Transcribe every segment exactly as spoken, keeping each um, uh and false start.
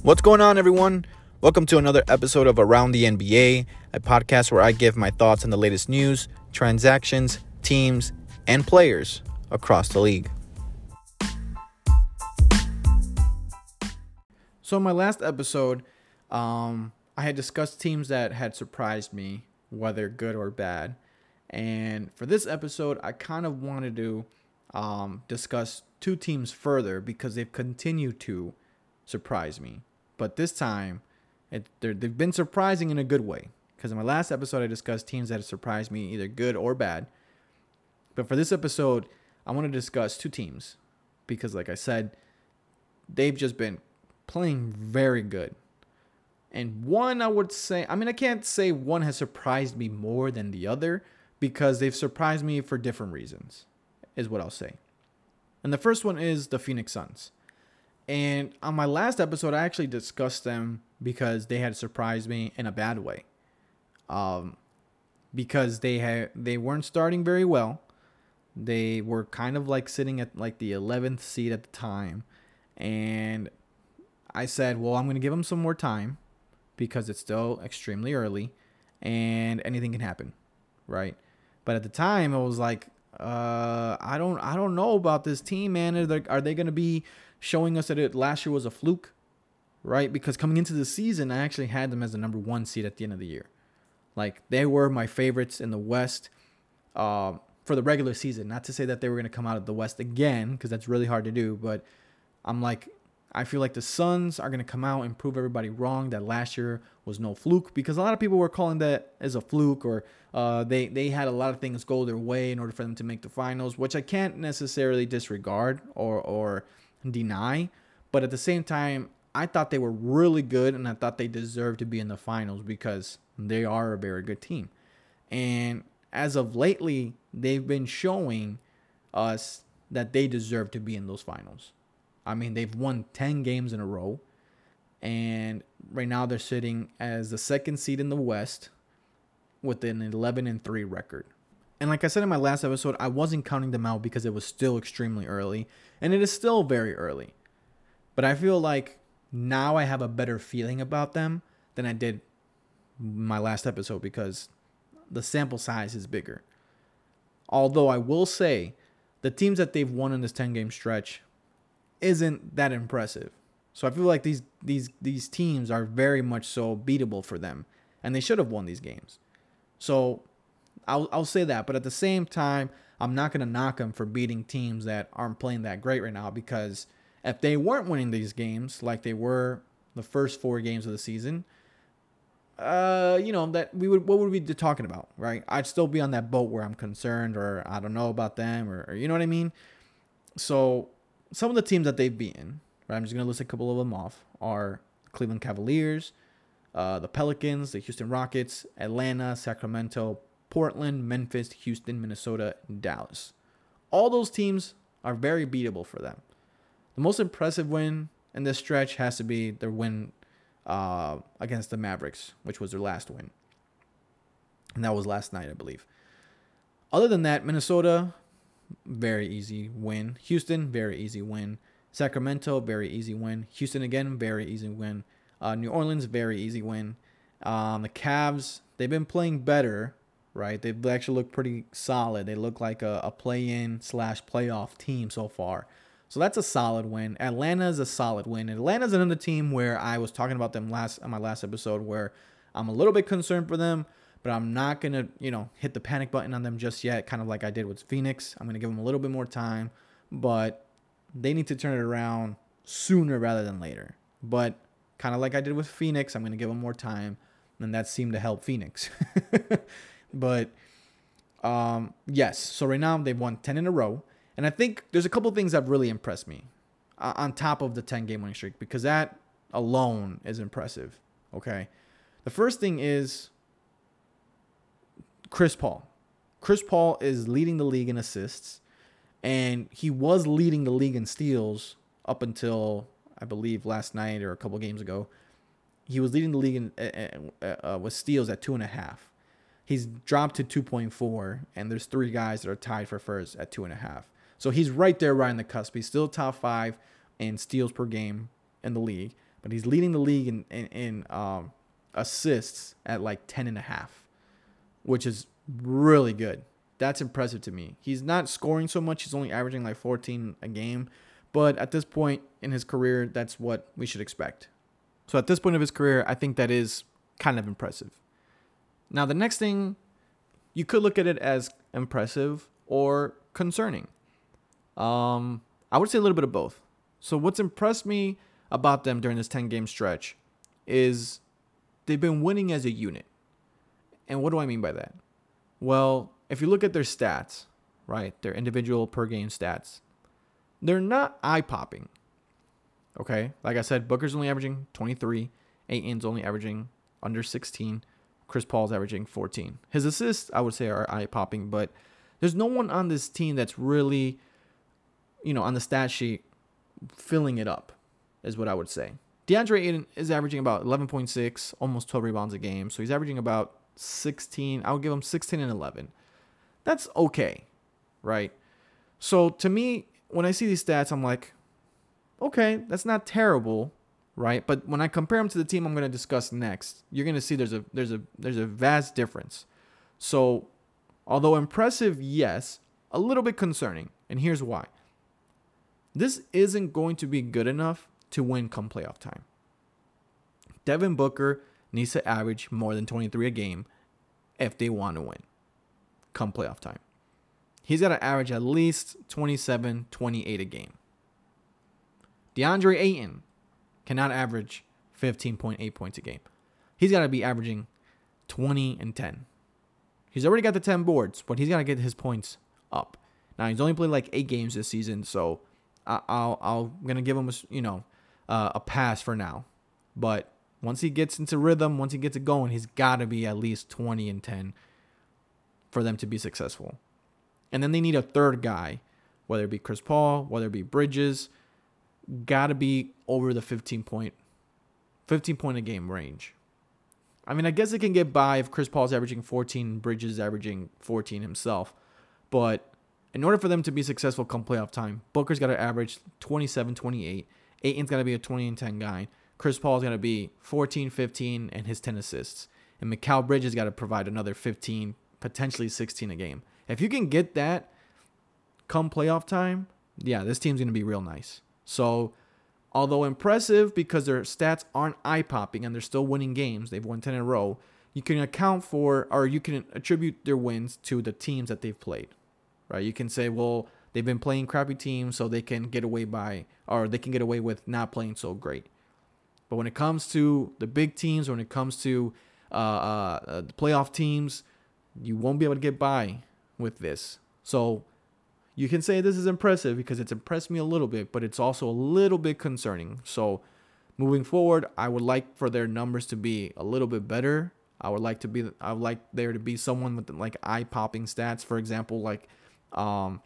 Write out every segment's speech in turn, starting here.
What's going on, everyone? Welcome to another episode of Around the N B A, a podcast where I give my thoughts on the latest news, transactions, teams, and players across the league. So in my last episode, um, I had discussed teams that had surprised me, whether good or bad. And for this episode, I kind of wanted to um, discuss two teams further because they've continued to surprise me. But this time, it, they've been surprising in a good way. Because in my last episode, I discussed teams that have surprised me, either good or bad. But for this episode, I want to discuss two teams. Because like I said, they've just been playing very good. And one, I would say, I mean, I can't say one has surprised me more than the other. Because they've surprised me for different reasons, is what I'll say. And the first one is the Phoenix Suns. And on my last episode, I actually discussed them because they had surprised me in a bad way. Um, because they had they weren't starting very well. They were kind of like sitting at like the eleventh seed at the time. And I said, well, I'm going to give them some more time because it's still extremely early and anything can happen, right? But at the time, it was like, uh, I don't I don't know about this team, man. Are they, are they going to be showing us that it last year was a fluke, right? Because coming into the season, I actually had them as the number one seed at the end of the year. Like, they were my favorites in the West uh, for the regular season. Not to say that they were going to come out of the West again, because that's really hard to do. But I'm like, I feel like the Suns are going to come out and prove everybody wrong that last year was no fluke. Because a lot of people were calling that as a fluke, or uh, they, they had a lot of things go their way in order for them to make the finals, which I can't necessarily disregard or or deny. But at the same time, I thought they were really good, and I thought they deserved to be in the finals because they are a very good team. And as of lately, they've been showing us that they deserve to be in those finals. I mean, they've won ten games in a row, and right now they're sitting as the second seed in the West with an eleven and three record. And like I said in my last episode, I wasn't counting them out because it was still extremely early, and it is still very early. But I feel like now I have a better feeling about them than I did my last episode because the sample size is bigger. Although I will say the teams that they've won in this ten-game stretch isn't that impressive. So I feel like these these these teams are very much so beatable for them, and they should have won these games. So I'll I'll say that, but at the same time, I'm not going to knock them for beating teams that aren't playing that great right now, because if they weren't winning these games like they were the first four games of the season, uh, you know, that we would what would we be talking about, right? I'd still be on that boat where I'm concerned, or I don't know about them, or, or you know what I mean? So some of the teams that they've beaten, right, I'm just going to list a couple of them off, are Cleveland Cavaliers, uh, the Pelicans, the Houston Rockets, Atlanta, Sacramento, Portland, Memphis, Houston, Minnesota, and Dallas. All those teams are very beatable for them. The most impressive win in this stretch has to be their win uh, against the Mavericks, which was their last win. And that was last night, I believe. Other than that, Minnesota, very easy win. Houston, very easy win. Sacramento, very easy win. Houston again, very easy win. Uh, New Orleans, very easy win. Um, the Cavs, they've been playing better, right? They've actually looked pretty solid. They look like a, a play-in slash playoff team so far. So that's a solid win. Atlanta is a solid win. Atlanta's another team where I was talking about them last on my last episode, where I'm a little bit concerned for them, but I'm not going to, you know, hit the panic button on them just yet, kind of like I did with Phoenix. I'm going to give them a little bit more time, but they need to turn it around sooner rather than later. But kind of like I did with Phoenix, I'm going to give them more time, and that seemed to help Phoenix. But, um, yes, so right now they've won ten in a row, and I think there's a couple things that have really impressed me uh, on top of the ten-game winning streak, because that alone is impressive, okay? The first thing is Chris Paul. Chris Paul is leading the league in assists, and he was leading the league in steals up until, I believe, last night or a couple games ago. He was leading the league in, uh, uh, with steals at two and a half. He's dropped to two point four, and there's three guys that are tied for first at two and a half. So he's right there, right on the cusp. He's still top five in steals per game in the league, but he's leading the league in in, in um, assists at like ten and a half, which is really good. That's impressive to me. He's not scoring so much. He's only averaging like fourteen a game. But at this point in his career, that's what we should expect. So at this point of his career, I think that is kind of impressive. Now, the next thing, you could look at it as impressive or concerning. Um, I would say a little bit of both. So what's impressed me about them during this ten-game stretch is they've been winning as a unit. And what do I mean by that? Well, if you look at their stats, right, their individual per game stats, they're not eye-popping. Okay? Like I said, Booker's only averaging twenty-three. Ayton's only averaging under sixteen. Chris Paul's averaging fourteen. His assists, I would say, are eye-popping, but there's no one on this team that's really, you know, on the stat sheet filling it up, is what I would say. DeAndre Ayton is averaging about eleven point six, almost twelve rebounds a game. So he's averaging about sixteen. I would give him sixteen and eleven. That's okay, right? So to me, when I see these stats, I'm like, okay, that's not terrible, right? But when I compare them to the team I'm going to discuss next, you're going to see there's a there's a there's a vast difference. So, although impressive, yes, a little bit concerning, and here's why. This isn't going to be good enough to win come playoff time. Devin Booker needs to average more than twenty-three a game if they want to win come playoff time. He's got to average at least twenty-seven, twenty-eight a game. DeAndre Ayton cannot average fifteen point eight points a game. He's got to be averaging twenty and ten. He's already got the ten boards, but he's got to get his points up. Now, he's only played like eight games this season, so I, I'll, I'll, I'm going to give him a, you know, uh, a pass for now. But once he gets into rhythm, once he gets it going, he's got to be at least twenty and ten for them to be successful. And then they need a third guy, whether it be Chris Paul, whether it be Bridges, got to be over the fifteen point, fifteen point a game range. I mean, I guess it can get by if Chris Paul's averaging fourteen, Bridges is averaging fourteen himself. But in order for them to be successful come playoff time, Booker's got to average twenty-seven, twenty-eight. Ayton's got to be a twenty and ten guy. Chris Paul's got to be fourteen, fifteen, and his ten assists. And Mikal Bridges got to provide another fifteen, potentially sixteen a game. If you can get that come playoff time, yeah, this team's going to be real nice. So, although impressive because their stats aren't eye-popping and they're still winning games, they've won ten in a row, you can account for, or you can attribute their wins to the teams that they've played, right? You can say, well, they've been playing crappy teams, so they can get away by, or they can get away with not playing so great. But when it comes to the big teams, when it comes to uh, uh, the playoff teams, you won't be able to get by with this. So you can say this is impressive because it's impressed me a little bit, but it's also a little bit concerning. So moving forward, I would like for their numbers to be a little bit better. I would like to be, I would like there to be someone with like eye-popping stats. For example, like um,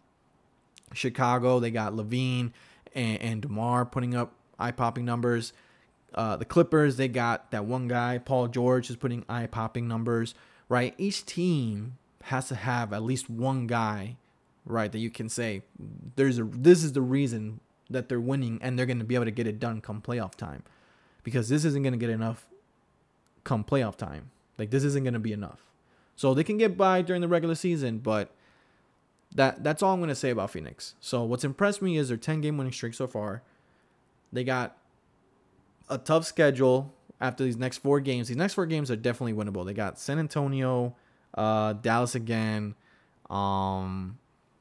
Chicago, they got Levine and, and DeMar putting up eye-popping numbers. Uh, the Clippers, they got that one guy, Paul George, is putting eye-popping numbers, right? Each team has to have at least one guy, right, that you can say there's a this is the reason that they're winning and they're going to be able to get it done come playoff time, because this isn't going to get enough come playoff time. Like, this isn't going to be enough. So they can get by during the regular season, but that that's all I'm going to say about Phoenix. So what's impressed me is their ten-game winning streak so far. They got a tough schedule after these next four games. These next four games are definitely winnable. They got San Antonio, uh, Dallas again. Um,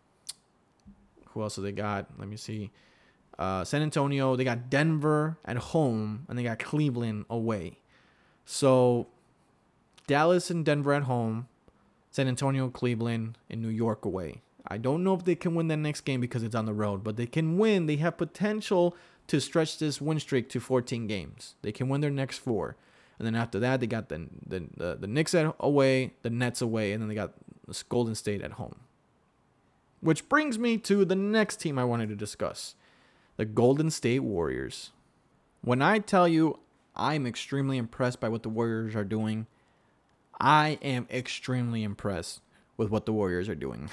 who else do they got? Let me see. Uh, San Antonio. They got Denver at home, and they got Cleveland away. So Dallas and Denver at home, San Antonio, Cleveland, and New York away. I don't know if they can win that next game because it's on the road, but they can win. They have potential to stretch this win streak to fourteen games. They can win their next four. And then after that, they got the the the, the Knicks at away, the Nets away, and then they got Golden State at home. Which brings me to the next team I wanted to discuss, the Golden State Warriors. When I tell you I'm extremely impressed by what the Warriors are doing, I am extremely impressed with what the Warriors are doing.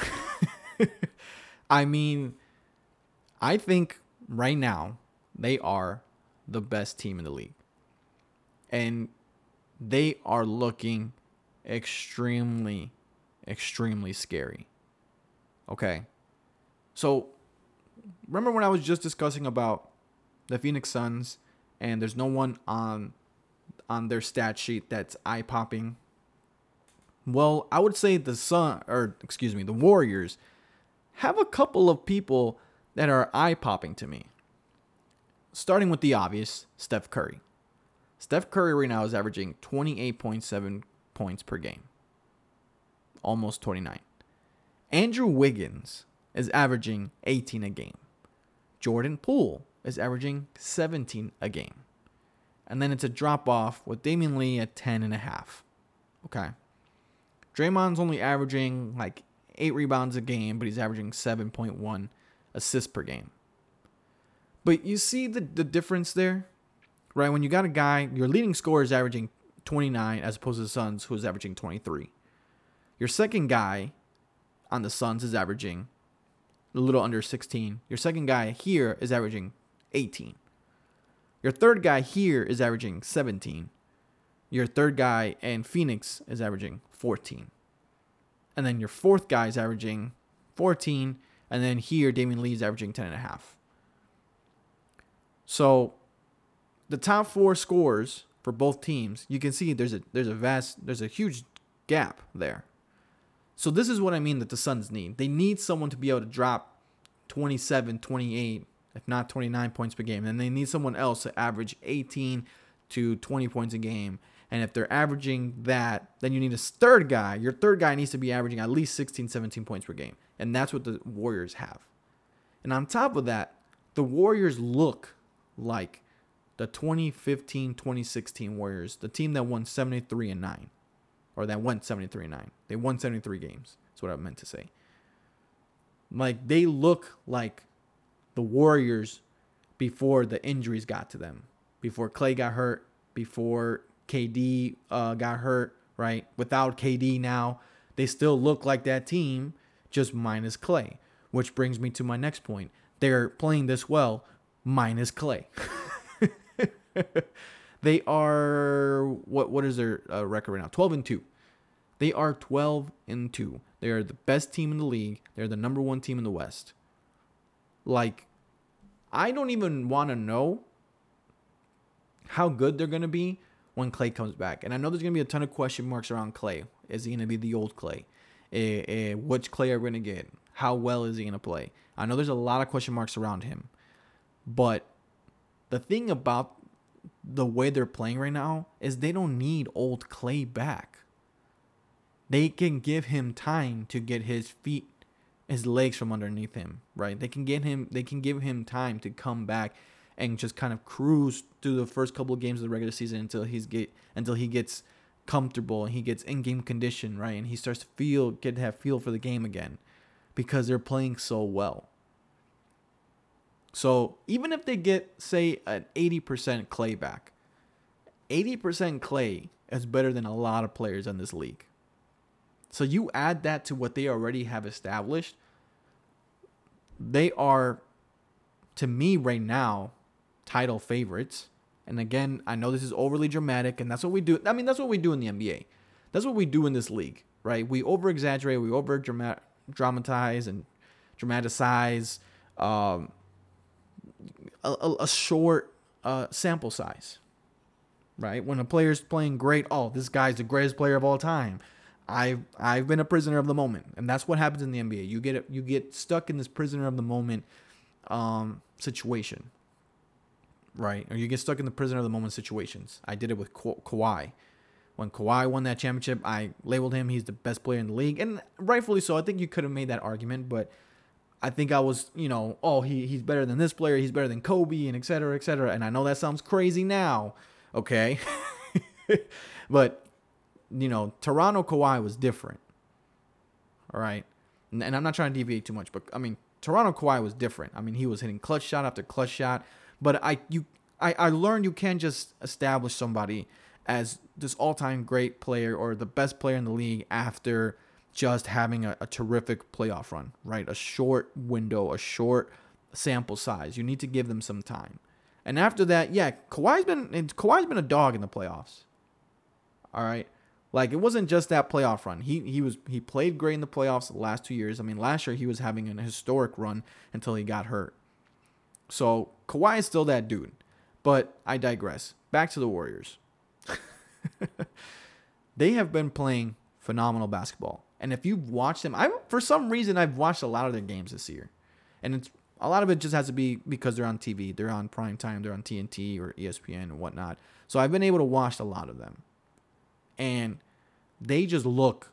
I mean, I think right now they are the best team in the league. And they are looking extremely, extremely scary. Okay. So, remember when I was just discussing about the Phoenix Suns and there's no one on on their stat sheet that's eye-popping? Well, I would say the Sun, or excuse me, the Warriors have a couple of people that are eye-popping to me. Starting with the obvious, Steph Curry. Steph Curry right now is averaging twenty-eight point seven points per game. Almost twenty-nine. Andrew Wiggins is averaging eighteen a game. Jordan Poole is averaging seventeen a game. And then it's a drop-off with Damian Lee at ten and a half. Okay. Draymond's only averaging like eight rebounds a game, but he's averaging seven point one assists per game. But you see the, the difference there? Right? When you got a guy, your leading scorer is averaging twenty-nine as opposed to the Suns, who's averaging twenty-three. Your second guy on the Suns is averaging a little under sixteen. Your second guy here is averaging eighteen. Your third guy here is averaging seventeen. Your third guy in Phoenix is averaging fourteen. And then your fourth guy is averaging fourteen. And then here, Damian Lee is averaging ten and a half. So the top four scores for both teams, you can see there's a there's a vast, there's a huge gap there. So this is what I mean that the Suns need. They need someone to be able to drop twenty-seven, twenty-eight, if not twenty-nine points per game. And they need someone else to average eighteen to twenty points a game. And if they're averaging that, then you need a third guy. Your third guy needs to be averaging at least sixteen, seventeen points per game. And that's what the Warriors have. And on top of that, the Warriors look like the twenty fifteen, twenty sixteen Warriors, the team that won seventy-three and nine. Or that went seventy-three and nine. They won seventy-three games. That's what I meant to say. Like, they look like the Warriors before the injuries got to them. Before Clay got hurt. Before K D uh, got hurt, right? Without K D now, they still look like that team, just minus Clay. Which brings me to my next point. They're playing this well, minus Clay. They are, what what is their uh, record right now? twelve and two. They are twelve and two. They are the best team in the league. They're the number one team in the West. Like, I don't even want to know how good they're going to be when Clay comes back. And I know there's going to be a ton of question marks around Clay. Is he going to be the old Clay? Uh, uh, which Clay are we going to get? How well is he going to play? I know there's a lot of question marks around him. But the thing about the way they're playing right now is they don't need old Clay back. They can give him time to get his feet, his legs from underneath him, right? They can get him, they can give him time to come back and just kind of cruise through the first couple of games of the regular season until he's get until he gets comfortable and he gets in-game condition, right? And he starts to feel get to have feel for the game again because they're playing so well. So even if they get, say, an eighty percent Clay back, eighty percent Clay is better than a lot of players in this league. So you add that to what they already have established, they are, to me right now, title favorites. And again, I know this is overly dramatic, and that's what we do. I mean, that's what we do in the N B A. That's what we do in this league, right? We over-exaggerate, we over-dramatize and dramatize um, a, a, a short uh, sample size, right? When a player's playing great, oh, this guy's the greatest player of all time. I've I've been a prisoner of the moment, and that's what happens in the N B A. You get you get stuck in this prisoner of the moment um, situation, right? Or you get stuck in the prisoner of the moment situations. I did it with Ka- Kawhi. When Kawhi won that championship, I labeled him he's the best player in the league, and rightfully so. I think you could have made that argument, but I think I was, you know, oh, he he's better than this player, he's better than Kobe, and et cetera, et cetera. And I know that sounds crazy now, okay, but you know, Toronto Kawhi was different. All right. And, and I'm not trying to deviate too much, but I mean, Toronto Kawhi was different. I mean, he was hitting clutch shot after clutch shot. But I you I, I learned you can't just establish somebody as this all-time great player or the best player in the league after just having a, a terrific playoff run, right? A short window, a short sample size. You need to give them some time. And after that, yeah, Kawhi's been Kawhi's been a dog in the playoffs. All right. Like, it wasn't just that playoff run. He he was he played great in the playoffs the last two years. I mean, last year he was having an historic run until he got hurt. So Kawhi is still that dude. But I digress. Back to the Warriors. They have been playing phenomenal basketball. And if you've watched them, I for some reason I've watched a lot of their games this year. And it's a lot of it just has to be because they're on T V. They're on prime time. They're on T N T or E S P N and whatnot. So I've been able to watch a lot of them. And they just look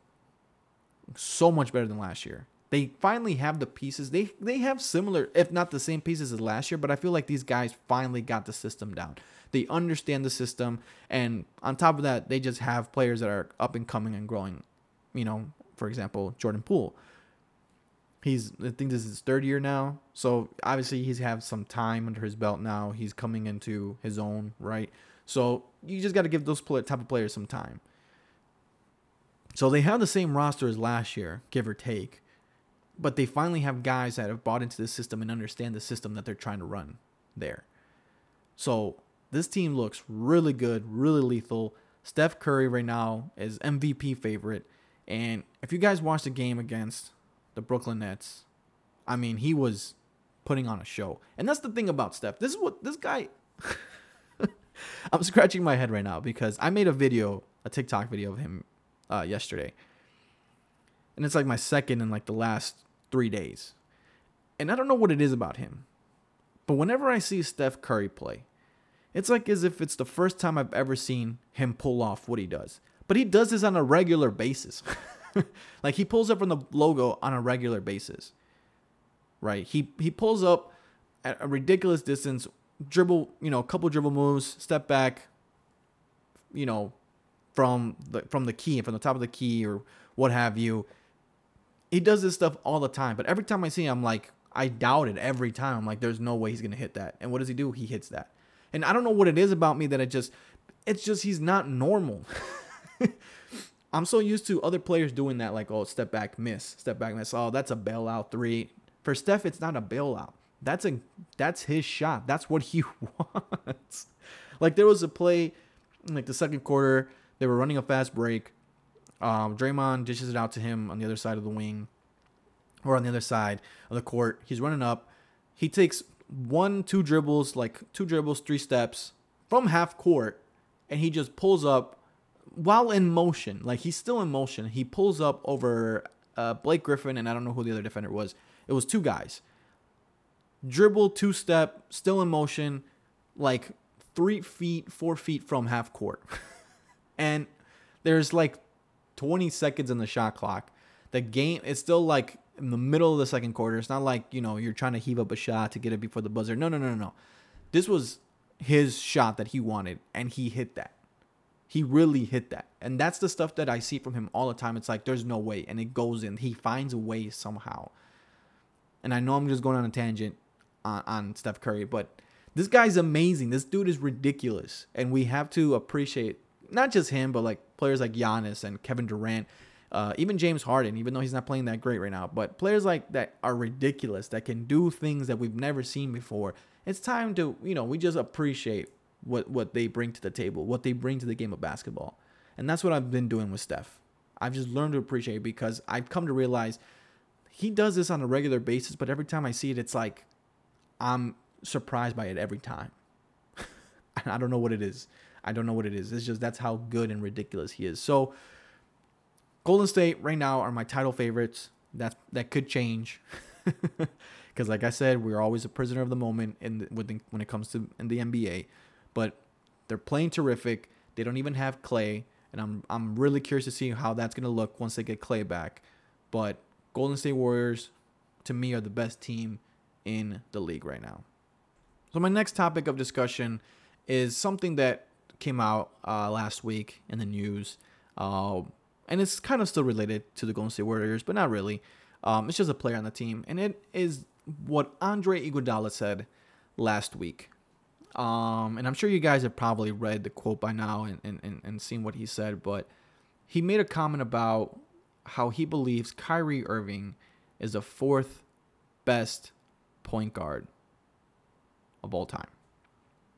so much better than last year. They finally have the pieces. They they have similar, if not the same pieces as last year, but I feel like these guys finally got the system down. They understand the system, and on top of that, they just have players that are up and coming and growing. You know, for example, Jordan Poole. He's, I think this is his third year now, so obviously he's had some time under his belt now. He's coming into his own, right? So you just got to give those type of players some time. So they have the same roster as last year, give or take. But they finally have guys that have bought into the system and understand the system that they're trying to run there. So this team looks really good, really lethal. Steph Curry right now is M V P favorite. And if you guys watched the game against the Brooklyn Nets, I mean, he was putting on a show. And that's the thing about Steph. This is what this guy... I'm scratching my head right now because I made a video, a TikTok video of him uh, yesterday. And it's like my second in like the last three days. And I don't know what it is about him. But whenever I see Steph Curry play, it's like as if it's the first time I've ever seen him pull off what he does. But he does this on a regular basis. Like, he pulls up from the logo on a regular basis. Right? He he pulls up at a ridiculous distance, dribble, you know, a couple dribble moves, step back, you know, from the from the key, from the top of the key or what have you. He does this stuff all the time, but every time I see him, I'm like, I doubt it every time. I'm like, there's no way he's going to hit that. And what does he do? He hits that. And I don't know what it is about me that it just, it's just, he's not normal. I'm so used to other players doing that, like, oh, step back, miss, step back, miss. Oh, that's a bailout three. For Steph, it's not a bailout. That's a, that's his shot. That's what he wants. Like, there was a play in like the second quarter. They were running a fast break. Um, Draymond dishes it out to him on the other side of the wing or on the other side of the court. He's running up. He takes one, two dribbles, like two dribbles, three steps from half court, and he just pulls up while in motion. Like, he's still in motion. He pulls up over uh, Blake Griffin, and I don't know who the other defender was. It was two guys. Dribble, two step, still in motion, like three feet, four feet from half court. And there's like twenty seconds in the shot clock. The game is still like in the middle of the second quarter. It's not like, you know, you're trying to heave up a shot to get it before the buzzer. No, no, no, no, no. This was his shot that he wanted, and he hit that. He really hit that. And that's the stuff that I see from him all the time. It's like, there's no way. And it goes in. He finds a way somehow. And I know I'm just going on a tangent on, on Steph Curry, but this guy's amazing. This dude is ridiculous. And we have to appreciate not just him, but like players like Giannis and Kevin Durant, uh, even James Harden, even though he's not playing that great right now. But players like that are ridiculous, that can do things that we've never seen before. It's time to, you know, we just appreciate what, what they bring to the table, what they bring to the game of basketball. And that's what I've been doing with Steph. I've just learned to appreciate it because I've come to realize he does this on a regular basis, but every time I see it, it's like I'm surprised by it every time. I don't know what it is. I don't know what it is. It's just that's how good and ridiculous he is. So Golden State right now are my title favorites. That that could change because, like I said, we're always a prisoner of the moment in the, when, the, when it comes to in the N B A. But they're playing terrific. They don't even have Clay, and I'm I'm really curious to see how that's gonna look once they get Clay back. But Golden State Warriors, to me, are the best team in the league right now. So my next topic of discussion is something that came out uh, last week in the news, uh, and it's kind of still related to the Golden State Warriors, but not really. Um, it's just a player on the team, and it is what Andre Iguodala said last week. Um, and I'm sure you guys have probably read the quote by now and, and, and seen what he said, but he made a comment about how he believes Kyrie Irving is the fourth best point guard of all time.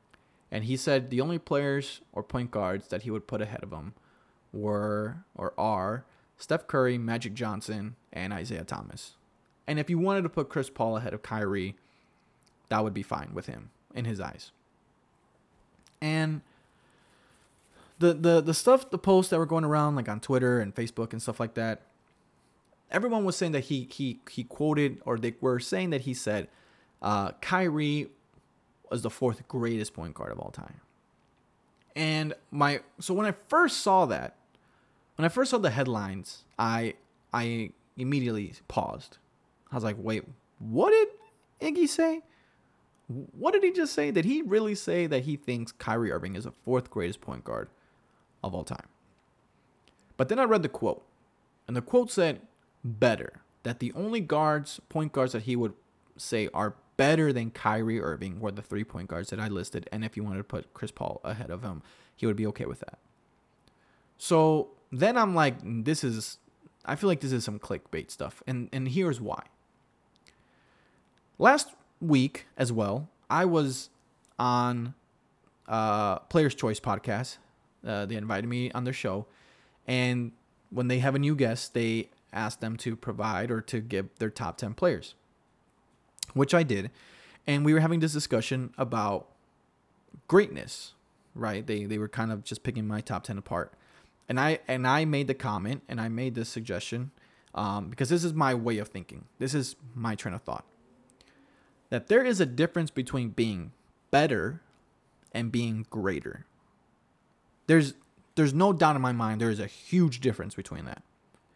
And he said the only players or point guards that he would put ahead of him were or are Steph Curry, Magic Johnson, and Isaiah Thomas. And if you wanted to put Chris Paul ahead of Kyrie, that would be fine with him in his eyes. And the the the stuff, the posts that were going around like on Twitter and Facebook and stuff like that, everyone was saying that he he he quoted, or they were saying that he said uh, Kyrie was the fourth greatest point guard of all time. And my so when I first saw that, when I first saw the headlines, I I immediately paused. I was like, wait, what did Iggy say? What did he just say? Did he really say that he thinks Kyrie Irving is the fourth greatest point guard of all time? But then I read the quote, and the quote said better, that the only guards, point guards that he would say are better than Kyrie Irving were the three point guards that I listed. And if you wanted to put Chris Paul ahead of him, he would be okay with that. So then I'm like, this is, I feel like this is some clickbait stuff. And, and here's why. Last week as well, I was on uh, Players Choice podcast. Uh, they invited me on their show. And when they have a new guest, they ask them to provide or to give their top ten players, which I did. And we were having this discussion about greatness, right? They they were kind of just picking my top ten apart. And I and I made the comment and I made this suggestion um, because this is my way of thinking. This is my train of thought. That there is a difference between being better and being greater. There's there's no doubt in my mind there is a huge difference between that.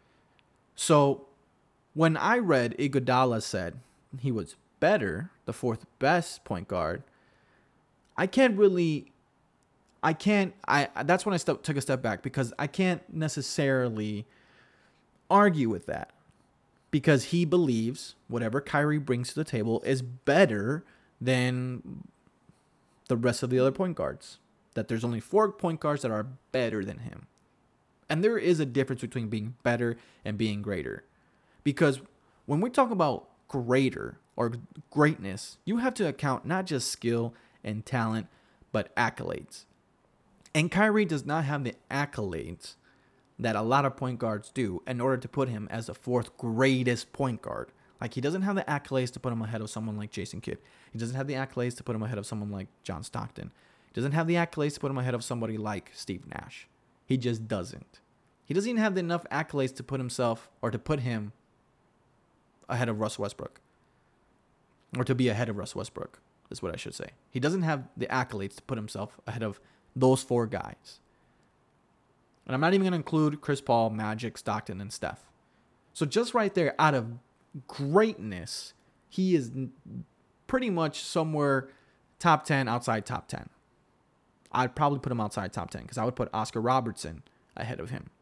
So when I read Iguodala said he was better, the fourth best point guard, I can't really, I can't, I that's when I step, took a step back, because I can't necessarily argue with that, because he believes whatever Kyrie brings to the table is better than the rest of the other point guards. That there's only four point guards that are better than him. And there is a difference between being better and being greater. Because when we talk about greater or greatness, you have to account not just skill and talent, but accolades. And Kyrie does not have the accolades that a lot of point guards do in order to put him as the fourth greatest point guard. Like, he doesn't have the accolades to put him ahead of someone like Jason Kidd. He doesn't have the accolades to put him ahead of someone like John Stockton. He doesn't have the accolades to put him ahead of somebody like Steve Nash. He just doesn't. He doesn't even have enough accolades to put himself, or to put him ahead of Russ Westbrook. Or to be ahead of Russ Westbrook, is what I should say. He doesn't have the accolades to put himself ahead of those four guys. And I'm not even going to include Chris Paul, Magic, Stockton, and Steph. So just right there, out of greatness, he is pretty much somewhere top ten, outside top ten. I'd probably put him outside top ten, because I would put Oscar Robertson ahead of him.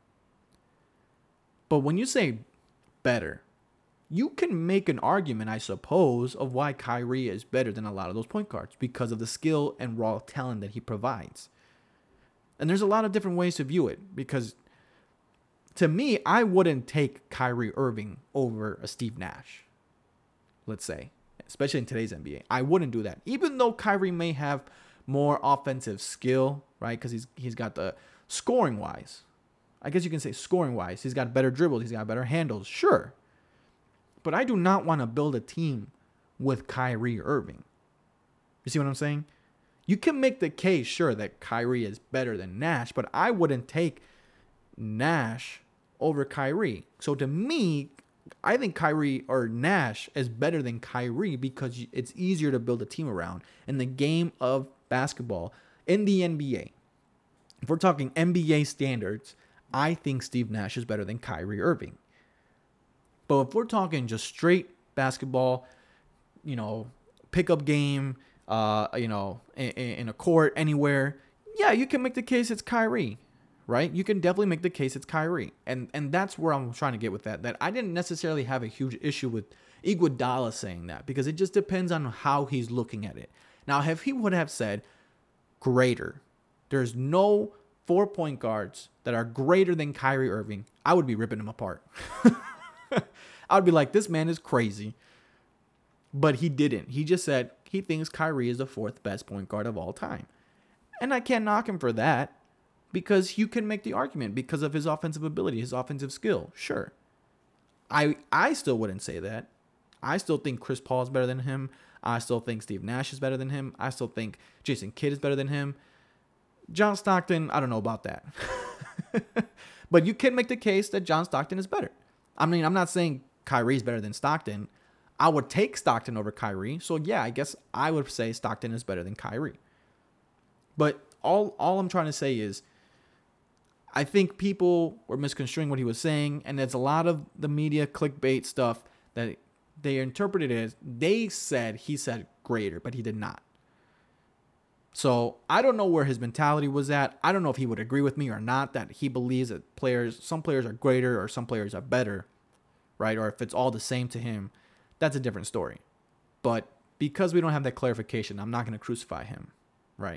But when you say better, you can make an argument, I suppose, of why Kyrie is better than a lot of those point guards, because of the skill and raw talent that he provides. And there's a lot of different ways to view it, because to me, I wouldn't take Kyrie Irving over a Steve Nash, let's say, especially in today's N B A. I wouldn't do that, even though Kyrie may have more offensive skill, right? Because he's he's got the scoring wise. I guess you can say scoring wise. He's got better dribbles. He's got better handles. Sure. But I do not want to build a team with Kyrie Irving. You see what I'm saying? You can make the case, sure, that Kyrie is better than Nash, but I wouldn't take Nash over Kyrie. So to me, I think Kyrie or Nash is better than Kyrie because it's easier to build a team around in the game of basketball in the N B A. If we're talking N B A standards, I think Steve Nash is better than Kyrie Irving. But if we're talking just straight basketball, you know, pickup game, uh, you know, in, in a court, anywhere, yeah, you can make the case it's Kyrie, right? You can definitely make the case it's Kyrie. And and that's where I'm trying to get with that. That I didn't necessarily have a huge issue with Iguodala saying that, because it just depends on how he's looking at it. Now, if he would have said greater, there's no four point guards that are greater than Kyrie Irving, I would be ripping him apart. I would be like, this man is crazy. But he didn't. He just said he thinks Kyrie is the fourth best point guard of all time. And I can't knock him for that because you can make the argument because of his offensive ability, his offensive skill. Sure. I I still wouldn't say that. I still think Chris Paul is better than him. I still think Steve Nash is better than him. I still think Jason Kidd is better than him. John Stockton, I don't know about that. But you can make the case that John Stockton is better. I mean, I'm not saying Kyrie is better than Stockton. I would take Stockton over Kyrie. So, yeah, I guess I would say Stockton is better than Kyrie. But all, all I'm trying to say is I think people were misconstruing what he was saying. And there's a lot of the media clickbait stuff that they interpreted as they said he said greater, but he did not. So I don't know where his mentality was at. I don't know if he would agree with me or not that he believes that players, some players are greater or some players are better, right? Or if it's all the same to him, that's a different story. But because we don't have that clarification, I'm not going to crucify him, right?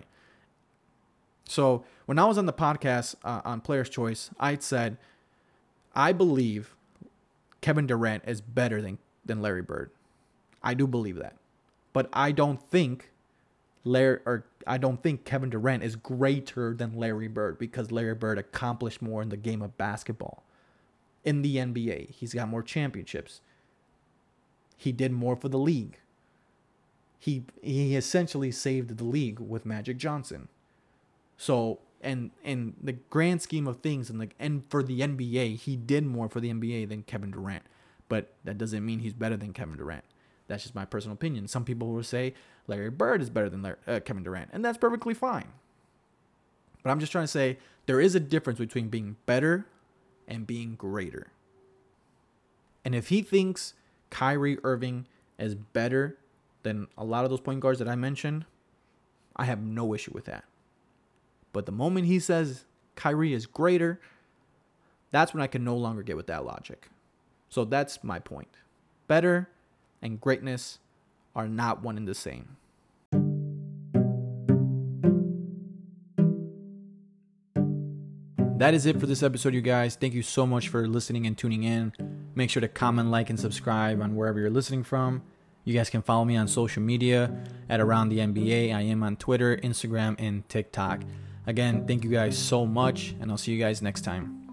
So when I was on the podcast uh, on Player's Choice, I said, I believe Kevin Durant is better than, than Larry Bird. I do believe that. But I don't think Larry, or I don't think Kevin Durant is greater than Larry Bird because Larry Bird accomplished more in the game of basketball. In the N B A, he's got more championships. He did more for the league. He he essentially saved the league with Magic Johnson. So, and in the grand scheme of things, and like and for the N B A, he did more for the N B A than Kevin Durant. But that doesn't mean he's better than Kevin Durant. That's just my personal opinion. Some people will say Larry Bird is better than Larry, uh, Kevin Durant, and that's perfectly fine. But I'm just trying to say there is a difference between being better and being greater. And if he thinks Kyrie Irving is better than a lot of those point guards that I mentioned, I have no issue with that. But the moment he says Kyrie is greater, that's when I can no longer get with that logic. So that's my point. Better and greatness are not one and the same. That is it for this episode, you guys. Thank you so much for listening and tuning in. Make sure to comment, like, and subscribe on wherever you're listening from. You guys can follow me on social media at Around the N B A. I am on Twitter, Instagram, and TikTok. Again, thank you guys so much, and I'll see you guys next time.